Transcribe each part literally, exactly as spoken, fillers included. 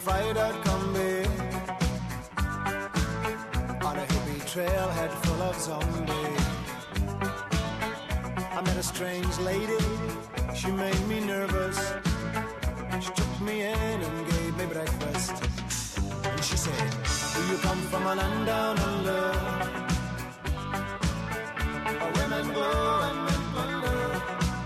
fried out combi on a hippie trailhead full of zombies. I met a strange lady, she made me nervous. She took me in and gave me breakfast. And she said, do you come from a land down under? Where women go and men wonder.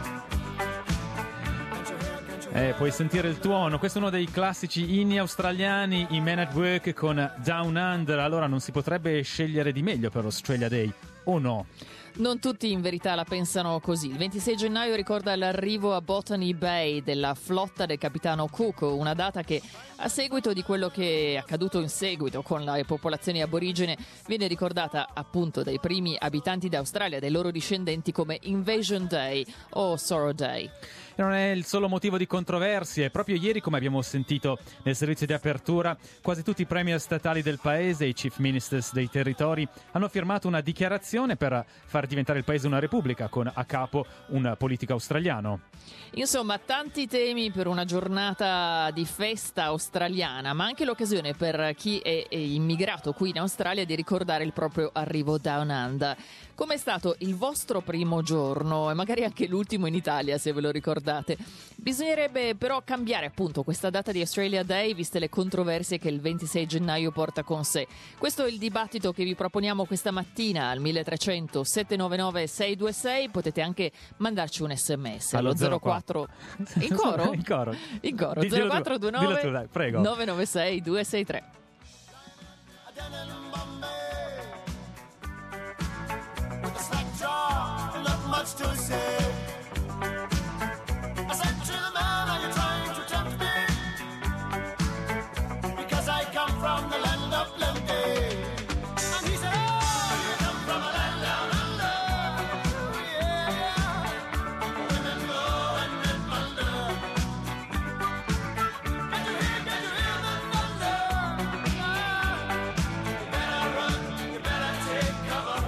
Eh, puoi sentire il tuono, questo è uno dei classici inni australiani, i Men at Work con Down Under. Allora non si potrebbe scegliere di meglio per Australia Day, o no? Non tutti in verità la pensano così. Il ventisei gennaio ricorda l'arrivo a Botany Bay della flotta del capitano Cook, una data che a seguito di quello che è accaduto in seguito con le popolazioni aborigene viene ricordata appunto dai primi abitanti d'Australia, dai loro discendenti, come Invasion Day o Sorrow Day. E non è il solo motivo di controversie. Proprio ieri, come abbiamo sentito nel servizio di apertura, quasi tutti i premier statali del paese, i chief ministers dei territori, hanno firmato una dichiarazione per far diventare il paese una repubblica, con a capo un politico australiano. Insomma, tanti temi per una giornata di festa australiana, ma anche l'occasione per chi è immigrato qui in Australia di ricordare il proprio arrivo Down Under. Com'è stato il vostro primo giorno e magari anche l'ultimo in Italia, se ve lo ricordate? Bisognerebbe però cambiare appunto questa data di Australia Day, viste le controversie che il ventisei gennaio porta con sé. Questo è il dibattito che vi proponiamo questa mattina al milletrecento sette nove nove sei due sei. Potete anche mandarci un sms allo zero quattro in coro? in coro in coro zero quattro due nove nove nove sei due sei tre. Much to say. I said to the man, are you trying to tempt me? Because I come from the land of plenty. And he said, oh, you come from a land down under. Yeah, yeah. Women go and men wonder. Can you hear, can you hear the thunder? Ah, you better run, you better take cover.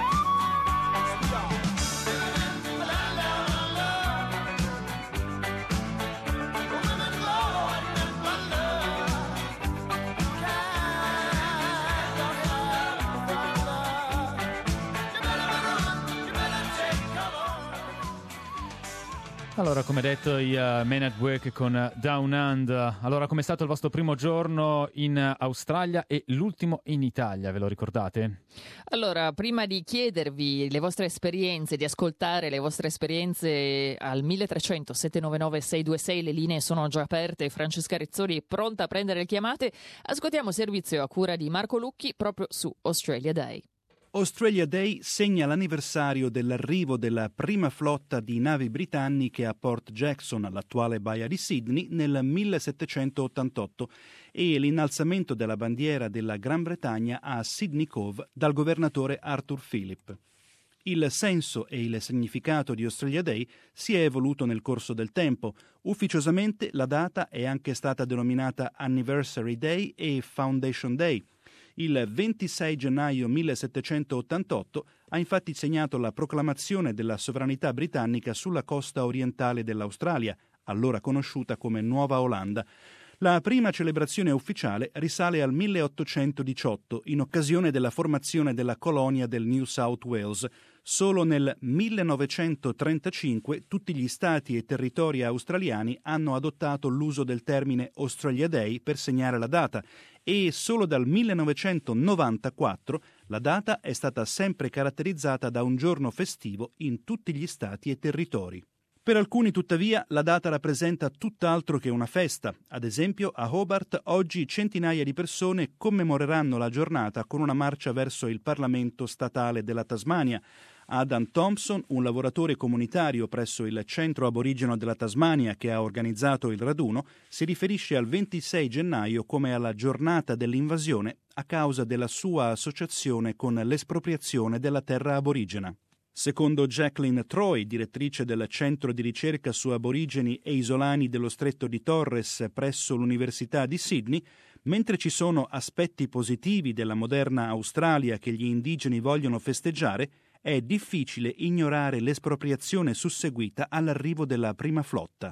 Allora, come detto, i uh, Men at Work con uh, Down Under. Allora, com'è stato il vostro primo giorno in uh, Australia e l'ultimo in Italia, ve lo ricordate? Allora, prima di chiedervi le vostre esperienze, di ascoltare le vostre esperienze al milletrecento sette nove nove sei due sei, le linee sono già aperte, Francesca Rizzoli è pronta a prendere le chiamate, ascoltiamo servizio a cura di Marco Lucchi proprio su Australia Day. Australia Day segna l'anniversario dell'arrivo della prima flotta di navi britanniche a Port Jackson, l'attuale baia di Sydney, nel millesettecentottantotto e l'innalzamento della bandiera della Gran Bretagna a Sydney Cove dal governatore Arthur Phillip. Il senso e il significato di Australia Day si è evoluto nel corso del tempo. Ufficiosamente la data è anche stata denominata Anniversary Day e Foundation Day. Il ventisei gennaio millesettecentottantotto ha infatti segnato la proclamazione della sovranità britannica sulla costa orientale dell'Australia, allora conosciuta come Nuova Olanda. La prima celebrazione ufficiale risale al milleottocentodiciotto, in occasione della formazione della colonia del New South Wales. Solo nel millenovecentotrentacinque tutti gli stati e territori australiani hanno adottato l'uso del termine Australia Day per segnare la data e solo dal millenovecentonovantaquattro la data è stata sempre caratterizzata da un giorno festivo in tutti gli stati e territori. Per alcuni, tuttavia, la data rappresenta tutt'altro che una festa. Ad esempio, a Hobart oggi centinaia di persone commemoreranno la giornata con una marcia verso il Parlamento statale della Tasmania. Adam Thompson, un lavoratore comunitario presso il centro aborigeno della Tasmania che ha organizzato il raduno, si riferisce al ventisei gennaio come alla giornata dell'invasione a causa della sua associazione con l'espropriazione della terra aborigena. Secondo Jacqueline Troy, direttrice del Centro di ricerca su aborigeni e isolani dello Stretto di Torres presso l'Università di Sydney, mentre ci sono aspetti positivi della moderna Australia che gli indigeni vogliono festeggiare, è difficile ignorare l'espropriazione susseguita all'arrivo della prima flotta.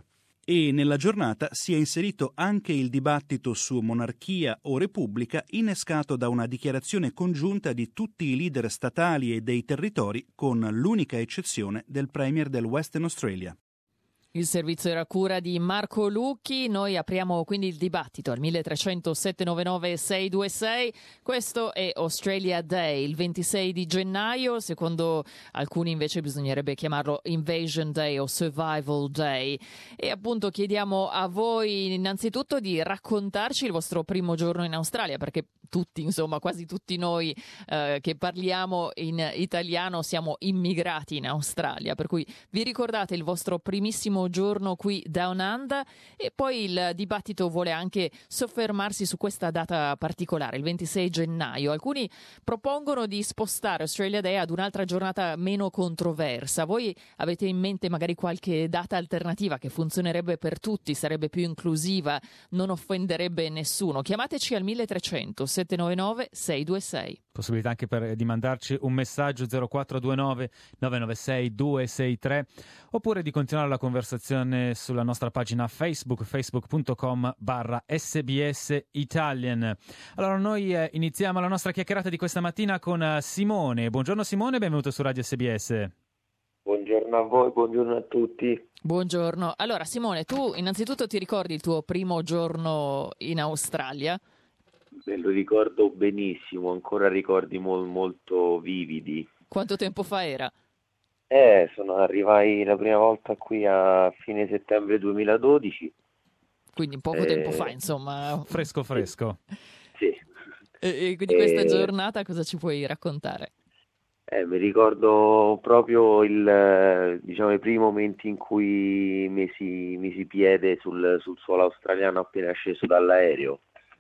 E nella giornata si è inserito anche il dibattito su monarchia o repubblica, innescato da una dichiarazione congiunta di tutti i leader statali e dei territori, con l'unica eccezione del premier del Western Australia. Il servizio era a cura di Marco Lucchi. Noi apriamo quindi il dibattito al uno tre zero zero sette nove nove sei due sei. Questo è Australia Day, il ventisei di gennaio. Secondo alcuni invece bisognerebbe chiamarlo Invasion Day o Survival Day. E appunto chiediamo a voi innanzitutto di raccontarci il vostro primo giorno in Australia, perché tutti, insomma, quasi tutti noi eh, che parliamo in italiano siamo immigrati in Australia, per cui vi ricordate il vostro primissimo giorno qui Down Under? E poi il dibattito vuole anche soffermarsi su questa data particolare, il ventisei gennaio. Alcuni propongono di spostare Australia Day ad un'altra giornata meno controversa. Voi avete in mente magari qualche data alternativa che funzionerebbe per tutti, sarebbe più inclusiva, non offenderebbe nessuno? Chiamateci al uno tre zero zero sette nove nove sei due sei. Possibilità anche per, di mandarci un messaggio zero quattro due nove nove nove sei due sei tre, oppure di continuare la conversazione sulla nostra pagina Facebook, facebook punto com barra sbs Italian. Allora noi eh, iniziamo la nostra chiacchierata di questa mattina con uh, Simone. Buongiorno Simone, benvenuto su Radio S B S. Buongiorno a voi, buongiorno a tutti. Buongiorno. Allora Simone, tu innanzitutto ti ricordi il tuo primo giorno in Australia? Me lo ricordo benissimo, ancora ricordi mol, molto vividi. Quanto tempo fa era? Eh, sono arrivai la prima volta qui a fine settembre duemiladodici. Quindi poco Eh, tempo fa, insomma. Fresco fresco. Sì. E, e quindi questa Eh, giornata cosa ci puoi raccontare? Eh, mi ricordo proprio il, eh, diciamo, i primi momenti in cui misi, misi piede sul, sul suolo australiano appena sceso dall'aereo.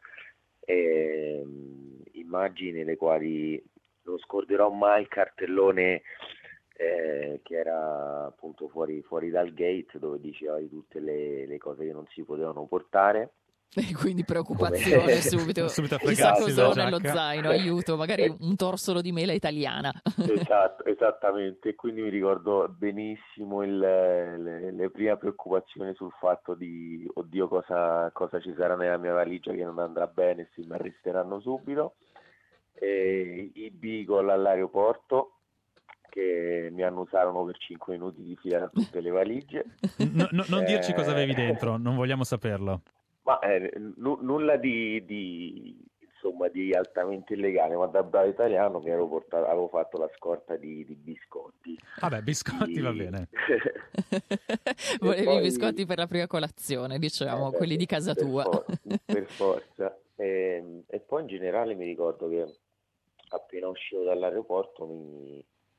Eh, immagini le quali non scorderò mai il cartellone eh, che era appunto fuori, fuori dal gate, dove diceva di tutte le, le cose che non si potevano portare. E quindi preoccupazione Come- subito. Subito a Chissà fregarsi cosa ho la nello giacca. zaino, aiuto, magari un torsolo di mela italiana. Esatto, esattamente, e quindi mi ricordo benissimo il- le, le prime preoccupazioni sul fatto di oddio cosa, cosa ci sarà nella mia valigia che non andrà bene, se mi arresteranno subito, e i Beagle all'aeroporto che mi annusarono per cinque minuti di fila tutte le valigie. No- no- non dirci Eh, cosa avevi dentro, non vogliamo saperlo. Ma eh, nu- nulla di, di, insomma, di altamente illegale, ma da bravo italiano mi ero portato, avevo fatto la scorta di, di biscotti. Vabbè, biscotti Di- va bene. Volevi poi- i biscotti per la prima colazione, diciamo, Eh, beh, quelli di casa per tua. for- per forza. E, e poi in generale mi ricordo che appena uscito dall'aeroporto mi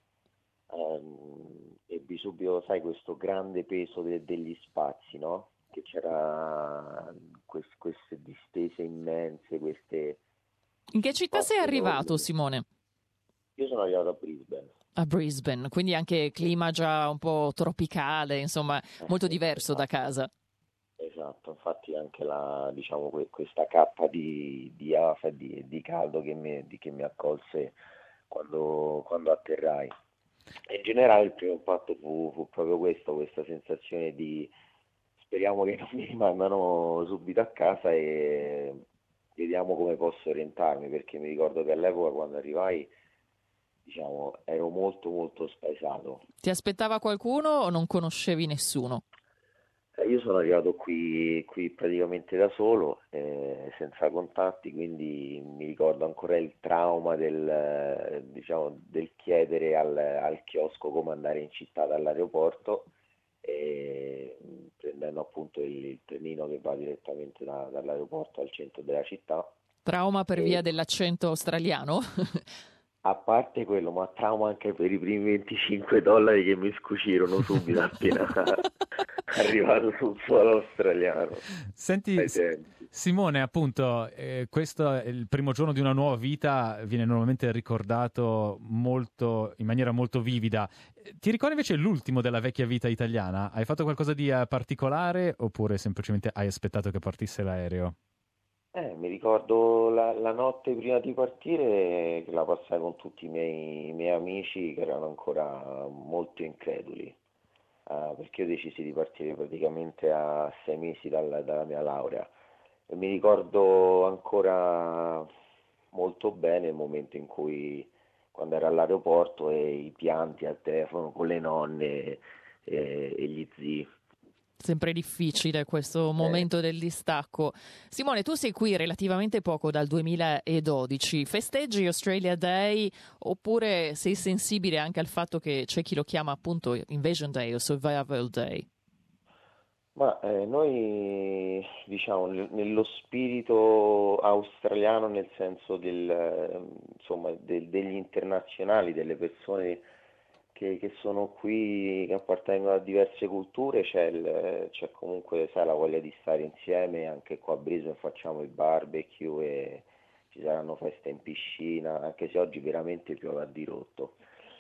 ehm, ebbi subito, sai, questo grande peso de- degli spazi, no? Che c'era quest- queste distese immense, queste... In che città sei spazi arrivato, enormi. Simone? Io sono arrivato a Brisbane. A Brisbane, quindi anche clima già un po' tropicale, insomma, molto sì, diverso da esatto. casa. Esatto, infatti anche la, diciamo, que- questa cappa di, di afa e di, di caldo che mi, di- che mi accolse quando, quando atterrai. E in generale il primo impatto fu, fu proprio questo, questa sensazione di speriamo che non mi rimandano subito a casa e vediamo come posso orientarmi, perché mi ricordo che all'epoca quando arrivai, diciamo, ero molto molto spaesato. Ti aspettava qualcuno o non conoscevi nessuno? Eh, Io sono arrivato qui, qui praticamente da solo, eh, senza contatti, quindi mi ricordo ancora il trauma del, eh, diciamo, del chiedere al, al chiosco come andare in città dall'aeroporto, e prendendo appunto il, il trenino che va direttamente da- dall'aeroporto al centro della città. Trauma per E- via dell'accento australiano? A parte quello, ma trauma anche per i primi venticinque dollari che mi scucirono subito appena arrivato sul suolo australiano. Senti, Ai S- tempi. Simone, appunto, eh, questo è il primo giorno di una nuova vita, viene normalmente ricordato molto, in maniera molto vivida. Eh, Ti ricordi invece l'ultimo della vecchia vita italiana? Hai fatto qualcosa di eh, particolare oppure semplicemente hai aspettato che partisse l'aereo? Eh, mi ricordo la, la notte prima di partire che la passai con tutti i miei, i miei amici che erano ancora molto increduli. uh, perché io decisi di partire praticamente a sei mesi dal, dalla mia laurea. E mi ricordo ancora molto bene il momento in cui, quando ero all'aeroporto, e i pianti al telefono con le nonne e, e gli zii. Sempre difficile questo momento del distacco. Simone, tu sei qui relativamente poco, dal duemiladodici. Festeggi Australia Day oppure sei sensibile anche al fatto che c'è chi lo chiama appunto Invasion Day o Survival Day? Ma eh, noi, diciamo, nel- nello spirito australiano, nel senso del, eh, insomma, del- degli internazionali, delle persone che, che sono qui, che appartengono a diverse culture, c'è, il- c'è comunque, sai, la voglia di stare insieme. Anche qua a Brisbane facciamo il barbecue e ci saranno feste in piscina, anche se oggi veramente piove a dirotto.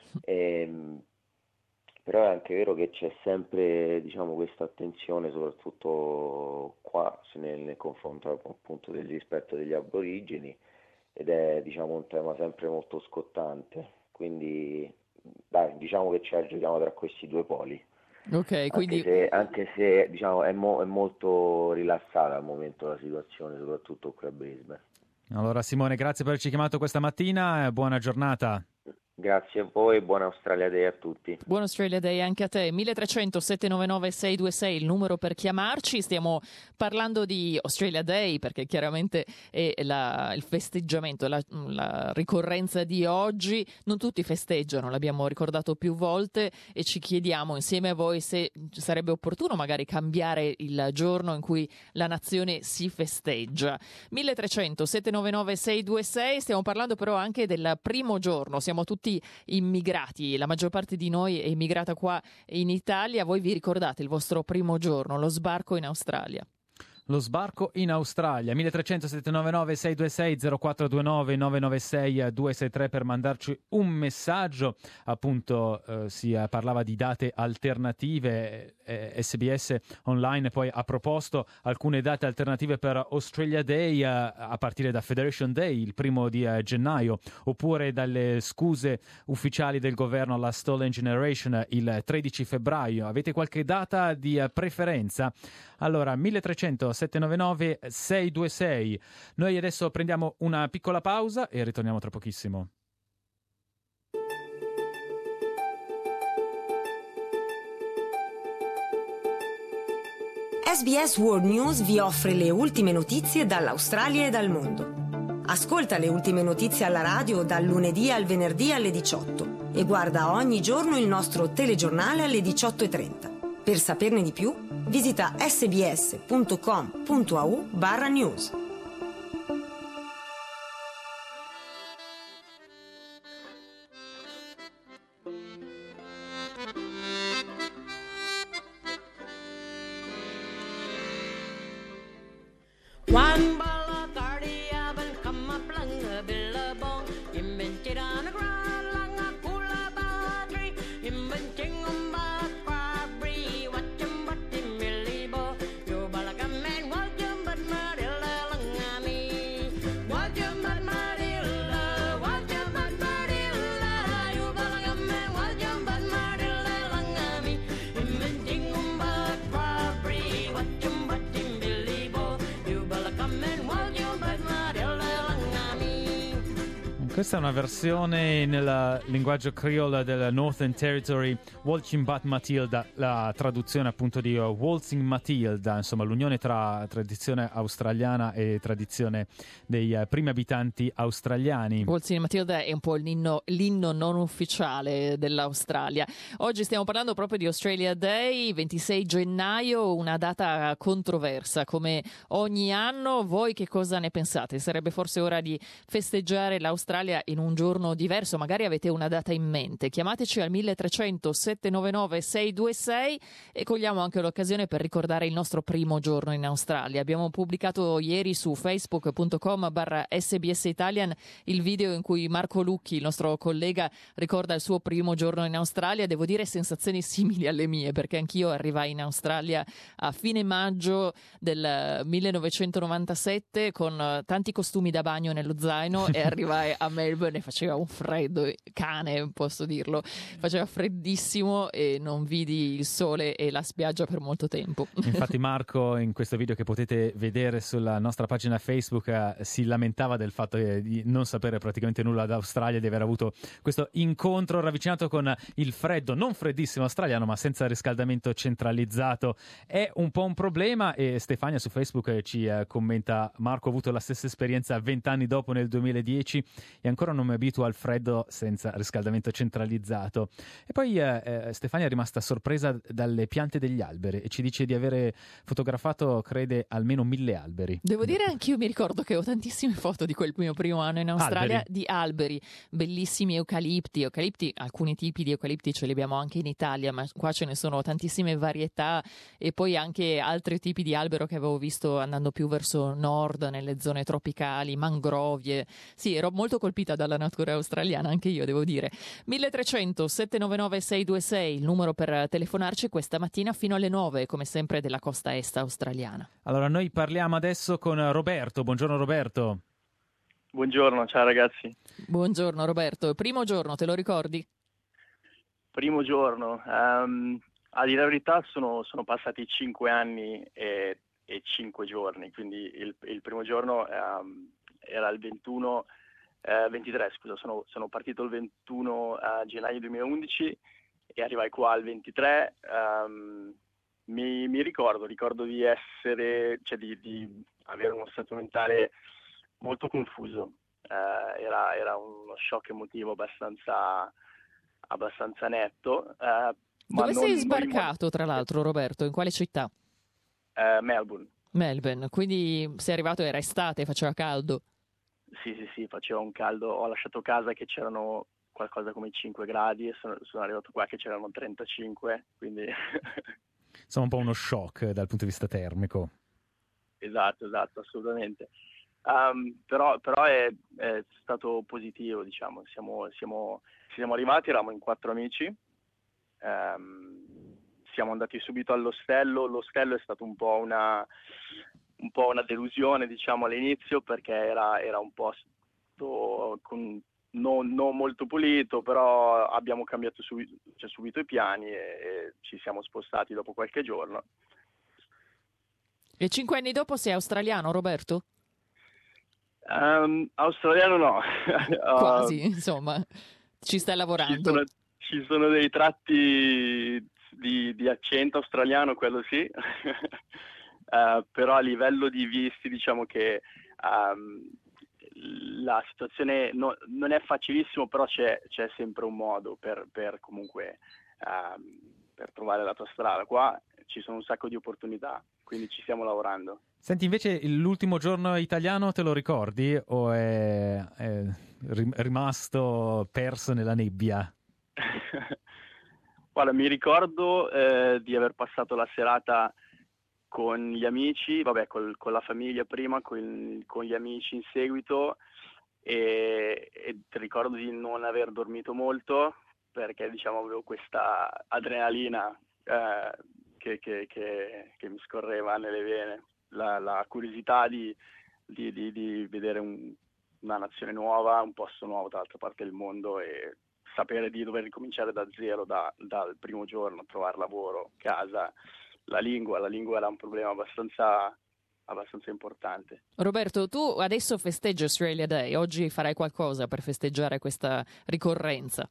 Ehm, Però è anche vero che c'è sempre, diciamo, questa attenzione, soprattutto qua, se nel, nel confronto appunto del rispetto degli aborigeni, ed è, diciamo, un tema sempre molto scottante. Quindi dai, diciamo che ci giochiamo tra questi due poli, Ok, anche quindi se, anche se diciamo, è, mo- è molto rilassata al momento la situazione, soprattutto qui a Brisbane. Allora Simone, grazie per averci chiamato questa mattina e buona giornata. Grazie a voi e buona Australia Day a tutti. buon Australia Day anche a te. milletrecento settecentonovantanove seicentoventisei il numero per chiamarci. Stiamo parlando di Australia Day perché chiaramente è la- il festeggiamento, la, la ricorrenza di oggi. Non tutti festeggiano, l'abbiamo ricordato più volte, e ci chiediamo insieme a voi se sarebbe opportuno magari cambiare il giorno in cui la nazione si festeggia. milletrecento settecentonovantanove seicentoventisei. Stiamo parlando però anche del primo giorno. Siamo tutti immigrati, la maggior parte di noi è immigrata qua in Italia. Voi vi ricordate il vostro primo giorno, lo sbarco in Australia? Lo sbarco in Australia, milletrecento settecentonovantanove seicentoventisei, zero quattro due nove nove nove sei due sei tre per mandarci un messaggio. Appunto eh, si eh, parlava di date alternative, eh, S B S Online poi ha proposto alcune date alternative per Australia Day, eh, a partire da Federation Day, il primo di eh, gennaio, oppure dalle scuse ufficiali del governo alla Stolen Generation, il tredici febbraio. Avete qualche data di eh, preferenza? Allora, milletrecento settecentonovantanove seicentoventisei. Noi adesso prendiamo una piccola pausa e ritorniamo tra pochissimo. S B S World News vi offre le ultime notizie dall'Australia e dal mondo. Ascolta le ultime notizie alla radio dal lunedì al venerdì alle diciotto e guarda ogni giorno il nostro telegiornale alle diciotto e trenta. Per saperne di più, visita sbs.com.au barra news. One ball of cardia and come up lang a billabong. Invented on the ground lang a cooler battery. Inventing on my property. Watch him, what him, Billy Bo. You balaga man, watch him, but Marilla lang a me. Watch him, but Marilla. Watch him, but Marilla. You balaga man, watch him, but Marilla lang a me. Inventing on my property. Watch him, what him, Billy Bo. You balaga man, watch him, but Marilla lang a me. Questa è una versione nel linguaggio creole del Northern Territory, Waltzing Bat Matilda, la traduzione appunto di uh, Waltzing Matilda, insomma l'unione tra tradizione australiana e tradizione dei uh, primi abitanti australiani. Waltzing Matilda è un po' l'inno, l'inno non ufficiale dell'Australia. Oggi stiamo parlando proprio di Australia Day, ventisei gennaio, una data controversa come ogni anno. Voi che cosa ne pensate? Sarebbe forse ora di festeggiare l'Australia in un giorno diverso? Magari avete una data in mente. Chiamateci al milletrecento settecentonovantanove seicentoventisei e cogliamo anche l'occasione per ricordare il nostro primo giorno in Australia. Abbiamo pubblicato ieri su facebook.com barra SBS Italian il video in cui Marco Lucchi, il nostro collega, ricorda il suo primo giorno in Australia. Devo dire sensazioni simili alle mie, perché anch'io arrivai in Australia a fine maggio del millenovecentonovantasette con tanti costumi da bagno nello zaino e arrivai a Melbourne e faceva un freddo cane, posso dirlo, faceva freddissimo e non vidi il sole e la spiaggia per molto tempo. Infatti Marco, in questo video che potete vedere sulla nostra pagina Facebook, eh, si lamentava del fatto eh, di non sapere praticamente nulla d'Australia, di aver avuto questo incontro ravvicinato con il freddo, non freddissimo australiano, ma senza riscaldamento centralizzato. È un po' un problema, e Stefania su Facebook eh, ci eh, commenta: Marco, ho avuto la stessa esperienza vent'anni dopo, nel duemiladieci, e ancora non mi abituo al freddo senza riscaldamento centralizzato. E poi eh, eh, Stefania è rimasta sorpresa dalle piante degli alberi e ci dice di avere fotografato, crede, almeno mille alberi. Devo dire, anch'io mi ricordo che ho tantissime foto di quel mio primo anno in Australia, Alberi. di alberi, bellissimi eucalipti, eucalipti, alcuni tipi di eucalipti ce li abbiamo anche in Italia, ma qua ce ne sono tantissime varietà, e poi anche altri tipi di albero che avevo visto andando più verso nord, nelle zone tropicali, mangrovie. Sì, ero molto colpita dalla natura australiana, anche io devo dire. milletrecento sette nove nove sei due sei, il numero per telefonarci questa mattina fino alle nove, come sempre, della costa est australiana. Allora, noi parliamo adesso con Roberto. Buongiorno Roberto. Buongiorno, ciao ragazzi. Buongiorno Roberto, primo giorno, te lo ricordi? Primo giorno, ehm, a dire la verità sono, sono passati cinque anni e, e cinque giorni, quindi il, il primo giorno ehm, era il ventuno, eh, ventitré, scusa, sono, sono partito il ventuno a gennaio duemilaundici e arrivai qua al ventitré. ehm, mi, mi ricordo, ricordo di essere, cioè di, di avere uno stato mentale molto confuso. Eh, era, era uno shock emotivo abbastanza, abbastanza netto. Eh, ma Dove non- sei non sbarcato, tra l'altro, Roberto? In quale città? Eh, Melbourne. Melbourne, quindi sei arrivato, era estate, faceva caldo. Sì, sì, sì, faceva un caldo. Ho lasciato casa che c'erano qualcosa come cinque gradi e sono, sono arrivato qua che c'erano trentacinque, quindi Insomma, un po' uno shock dal punto di vista termico. esatto, esatto, assolutamente. Um, però però è, è stato positivo, diciamo. Siamo, siamo, siamo arrivati, eravamo in quattro amici, ehm, siamo andati subito all'ostello. L'ostello è stato un po' una, un po' una delusione, diciamo, all'inizio, perché era, era un posto con, non, non molto pulito, però abbiamo cambiato subito, cioè subito i piani e, e ci siamo spostati dopo qualche giorno. E cinque anni dopo sei australiano, Roberto? Um, australiano no. Uh, Quasi, insomma. Ci stai Ci lavorando. sono, ci sono dei tratti di, di accento australiano, quello sì. Uh, però a livello di visti, diciamo che um, la situazione no- non è facilissimo, però c'è, c'è sempre un modo per, per comunque um, per trovare la tua strada. Qua ci sono un sacco di opportunità, quindi ci stiamo lavorando. Senti, invece, l'ultimo giorno italiano te lo ricordi o è, è rim- rimasto perso nella nebbia? Guarda, mi ricordo eh, di aver passato la serata con gli amici, vabbè, col- con la famiglia prima, con, con gli amici in seguito, e, e ricordo di non aver dormito molto perché, diciamo, avevo questa adrenalina eh, che, che- che- che mi scorreva nelle vene, la, la curiosità di, di- di- di vedere un- una nazione nuova, un posto nuovo dall'altra parte del mondo, e sapere di dover ricominciare da zero da- dal primo giorno, trovare lavoro, casa, la lingua. La lingua era un problema abbastanza, abbastanza importante. Roberto, tu adesso festeggi Australia Day. Oggi farai qualcosa per festeggiare questa ricorrenza?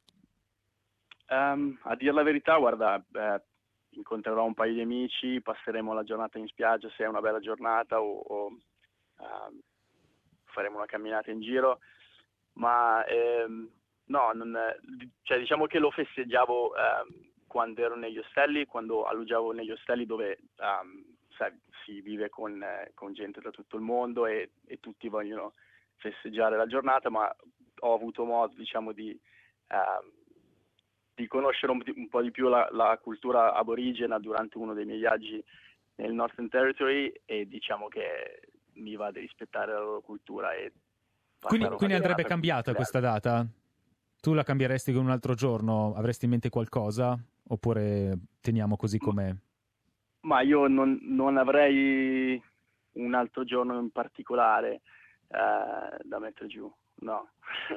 Ehm, a dire la verità, guarda, eh, incontrerò un paio di amici, passeremo la giornata in spiaggia se è una bella giornata, o, o, ehm, faremo una camminata in giro, ma ehm, no, non, cioè, diciamo che lo festeggiavo ehm, quando ero negli ostelli, quando alloggiavo negli ostelli dove ehm, sai, si vive con, eh, con gente da tutto il mondo, e, e tutti vogliono festeggiare la giornata, ma ho avuto modo, diciamo, di, ehm, di conoscere un, un po' di più la, la cultura aborigena durante uno dei miei viaggi nel Northern Territory, e diciamo che mi va di rispettare la loro cultura. E Quindi, passare quindi una andrebbe giornata cambiata con questa data? Tu la cambieresti con un altro giorno? Avresti in mente qualcosa? Oppure teniamo così com'è? Ma io non, non avrei un altro giorno in particolare eh, da mettere giù. no.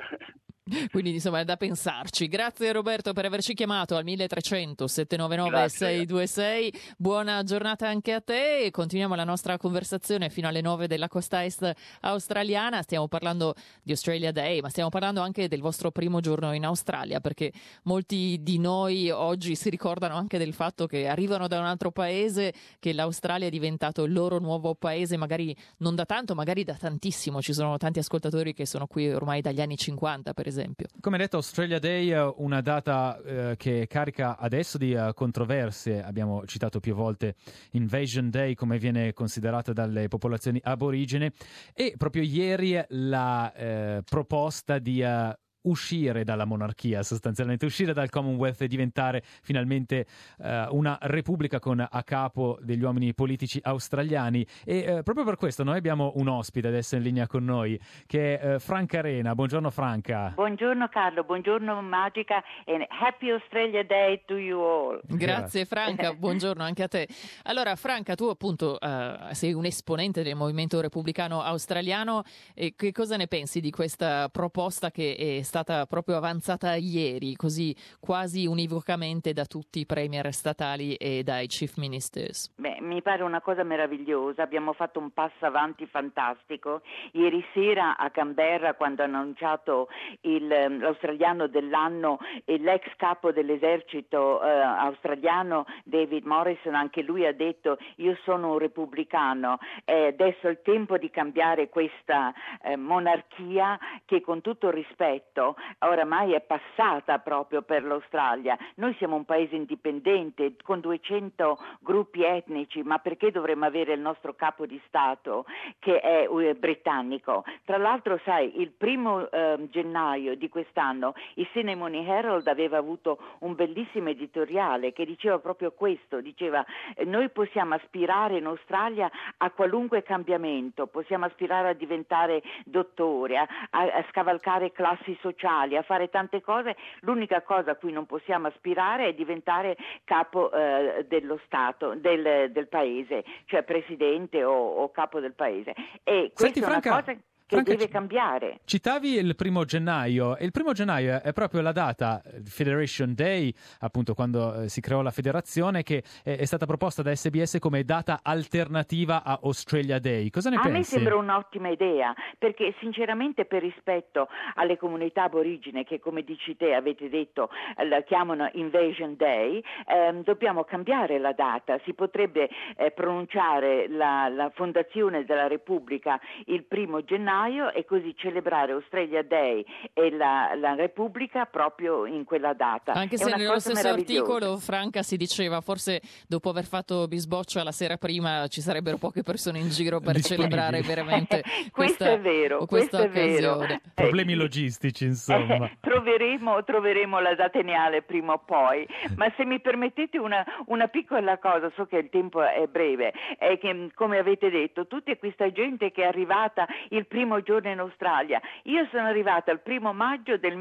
Quindi insomma è da pensarci. Grazie Roberto per averci chiamato al milletrecento settecentonovantanove seicentoventisei. Buona giornata anche a te e continuiamo la nostra conversazione fino alle nove della costa est australiana. Stiamo parlando di Australia Day, ma stiamo parlando anche del vostro primo giorno in Australia, perché molti di noi oggi si ricordano anche del fatto che arrivano da un altro paese, che l'Australia è diventato il loro nuovo paese, magari non da tanto, magari da tantissimo. Ci sono tanti ascoltatori che sono qui ormai dagli anni cinquanta, per esempio. Come detto, Australia Day è una data eh, che carica adesso di uh, controversie. Abbiamo citato più volte Invasion Day, come viene considerata dalle popolazioni aborigene, e proprio ieri la eh, proposta di uh, uscire dalla monarchia, sostanzialmente uscire dal Commonwealth e diventare finalmente uh, una repubblica con a capo degli uomini politici australiani. E uh, proprio per questo noi abbiamo un ospite adesso in linea con noi, che è uh, Franca Arena. Buongiorno Franca. Buongiorno Carlo, buongiorno Magica e Happy Australia Day to you all. Grazie Franca, buongiorno anche a te. Allora Franca, tu appunto uh, sei un esponente del movimento repubblicano australiano, e che cosa ne pensi di questa proposta che è stata stata proprio avanzata ieri, così quasi univocamente da tutti i premier statali e dai chief ministers? Beh, mi pare una cosa meravigliosa, abbiamo fatto un passo avanti fantastico. Ieri sera a Canberra, quando ha annunciato il, l'australiano dell'anno e l'ex capo dell'esercito eh, australiano David Morrison, anche lui ha detto io sono un repubblicano, e adesso è il tempo di cambiare questa eh, monarchia che, con tutto il rispetto, oramai è passata proprio per l'Australia. Noi siamo un paese indipendente con duecento gruppi etnici, ma perché dovremmo avere il nostro capo di Stato che è uh, britannico? Tra l'altro, sai, il primo uh, gennaio di quest'anno il Sydney Morning Herald aveva avuto un bellissimo editoriale che diceva proprio questo, diceva noi possiamo aspirare in Australia a qualunque cambiamento, possiamo aspirare a diventare dottore, a, a scavalcare classi sociali, a fare tante cose. L'unica cosa a cui non possiamo aspirare è diventare capo eh, dello Stato, del, del paese, cioè presidente o, o capo del paese. E Senti, questa Franca, è una cosa che Franca, deve cambiare. Citavi il primo gennaio, e il primo gennaio è proprio la data, Federation Day, appunto quando eh, si creò la federazione, che è, è stata proposta da S B S come data alternativa a Australia Day. Cosa ne a pensi? A me sembra un'ottima idea, perché sinceramente, per rispetto alle comunità aborigene che, come dici te, avete detto, la chiamano Invasion Day, ehm, dobbiamo cambiare la data. Si potrebbe eh, pronunciare la, la fondazione della Repubblica il primo gennaio e così celebrare Australia Day e la, la Repubblica proprio in quella data. Anche È se una nello cosa stesso meravigliosa. articolo, Franca, si diceva forse dopo aver fatto bisboccia la sera prima ci sarebbero poche persone in giro per celebrare veramente questo questa, è vero, questa questo è vero. occasione. Problemi Eh, logistici, insomma. Eh, troveremo, troveremo la data ideale prima o poi, ma se mi permettete una, una piccola cosa, so che il tempo è breve, è che, come avete detto, tutta questa gente che è arrivata il primo giorno in Australia, io sono arrivata il primo maggio del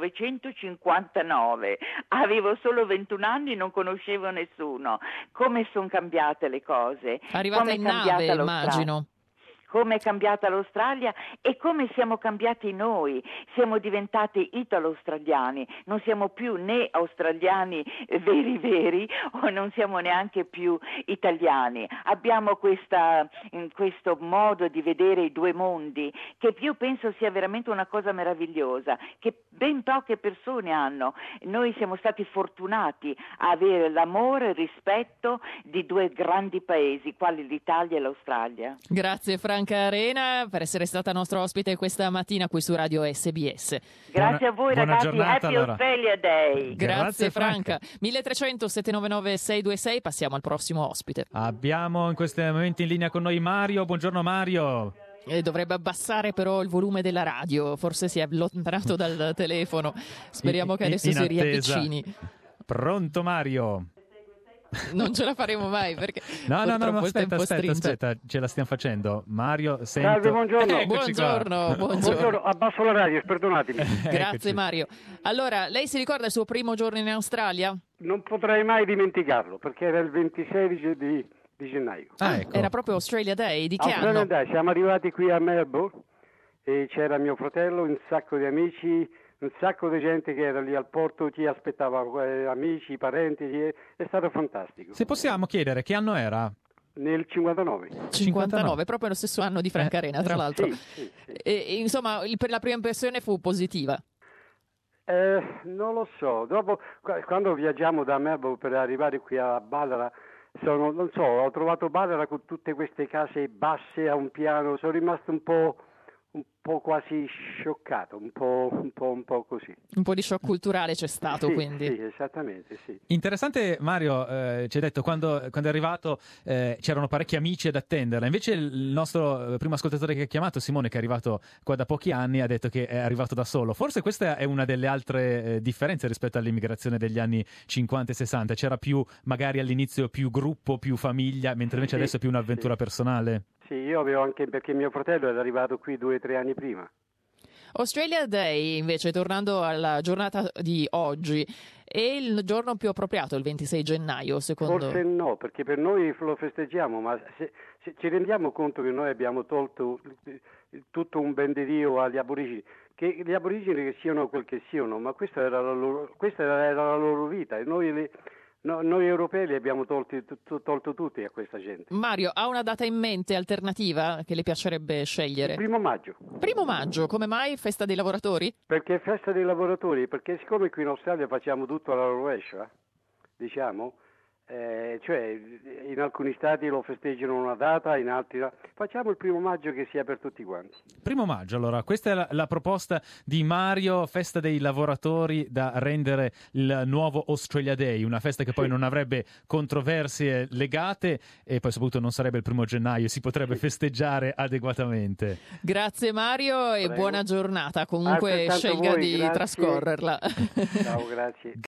millenovecentocinquantanove, avevo solo ventuno anni, non conoscevo nessuno. Come sono cambiate le cose? Arrivata Come è in cambiata nave, l'Australia? immagino. Come è cambiata l'Australia e come siamo cambiati noi. Siamo diventati italo-australiani, non siamo più né australiani veri veri o non siamo neanche più italiani. Abbiamo questa, questo modo di vedere i due mondi che io penso sia veramente una cosa meravigliosa, che ben poche persone hanno. Noi siamo stati fortunati a avere l'amore e il rispetto di due grandi paesi, quali l'Italia e l'Australia. Grazie Franca Arena per essere stata nostra ospite questa mattina qui su Radio S B S. Grazie Buona- a voi buona ragazzi, giornata, Happy allora. Australia Day. Grazie, Grazie, Franca. Franca. milletrecento settecentonovantanove seicentoventisei, passiamo al prossimo ospite. Abbiamo in questi momenti in linea con noi Mario. Buongiorno Mario. E dovrebbe abbassare però il volume della radio, forse si è allontanato dal telefono. Speriamo che In- adesso in si attesa. riavvicini. Pronto Mario? Non ce la faremo mai perché No, no, no, purtroppo no, il aspetta, tempo aspetta, stringe. aspetta, ce la stiamo facendo. Mario, sento... Salve, buongiorno. Eccoci qua. Buongiorno, buongiorno. Buongiorno, abbasso la radio, perdonatemi. Grazie Eccoci. Mario. Allora, lei si ricorda il suo primo giorno in Australia? Non potrei mai dimenticarlo perché era il ventisei di, di, di gennaio. Ah, ecco. Era proprio Australia Day, di che Australia anno? Day, siamo arrivati qui a Melbourne e c'era mio fratello, un sacco di amici, un sacco di gente che era lì al porto, ci aspettava, eh, amici, parenti, è, è stato fantastico. Se possiamo chiedere, che anno era? Nel cinquantanove. cinquantanove, proprio lo stesso anno di Franca Eh, Arena, tra l'altro. Sì, sì, sì. E, e, insomma, il- per la prima impressione fu positiva. Eh, non lo so, dopo qua- quando viaggiamo da Melbourne per arrivare qui a Ballara, sono, non so, ho trovato Ballara con tutte queste case basse a un piano, sono rimasto un po', un po' quasi scioccato, un po', un po', un po' così. Un po' di shock culturale c'è stato, Sì, quindi. sì, esattamente, sì. Interessante, Mario, eh, ci hai detto quando, quando è arrivato eh, c'erano parecchi amici ad attenderla, invece il nostro eh, primo ascoltatore che ha chiamato, Simone, che è arrivato qua da pochi anni, ha detto che è arrivato da solo. Forse questa è una delle altre eh, differenze rispetto all'immigrazione degli anni cinquanta e sessanta, c'era più, magari all'inizio più gruppo, più famiglia, mentre invece Sì, adesso è più un'avventura sì. personale. Sì, io avevo anche, perché mio fratello era arrivato qui due o tre anni prima. Australia Day, invece, tornando alla giornata di oggi, è il giorno più appropriato, il ventisei gennaio, secondo... Forse no, perché per noi lo festeggiamo, ma se, se ci rendiamo conto che noi abbiamo tolto il- il- tutto un ben di Dio agli aborigeni, che gli aborigeni che siano quel che siano, ma questa era la loro, questa era, era la loro vita e noi, li- no- noi europei li abbiamo tolti, tu- tolto tutti a questa gente. Mario, ha una data in mente alternativa che le piacerebbe Il scegliere? primo maggio, Primo maggio, come mai? Festa dei lavoratori? perché è festa dei lavoratori, perché siccome qui in Australia facciamo tutto alla rovescia, diciamo, eh, cioè in alcuni stati lo festeggiano una data, in altri no. Facciamo il primo maggio che sia per tutti quanti. Primo maggio, allora, questa è la, la proposta di Mario, festa dei lavoratori da rendere il nuovo Australia Day, una festa che poi non avrebbe controversie legate e poi soprattutto non sarebbe il primo gennaio, si potrebbe festeggiare adeguatamente. Grazie Mario e Prego. buona giornata, comunque Altrettanto scelga voi, di grazie. trascorrerla. Ciao, grazie.